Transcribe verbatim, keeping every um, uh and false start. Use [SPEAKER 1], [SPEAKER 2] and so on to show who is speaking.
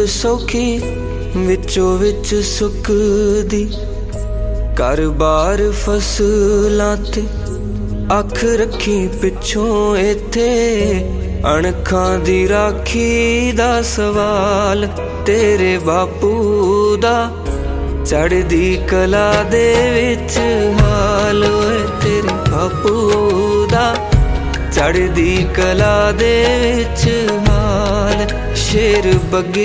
[SPEAKER 1] सौखी विचों विच सुकदी, घर बार फसलां ते अख रखी पिछों इत्थे अणखां दी राखी दा सवाल तेरे बापू दा चढ़दी कला दे विच हाल ओए तेरे बापू दा चढ़दी कला दे विच हाल। शेर बगे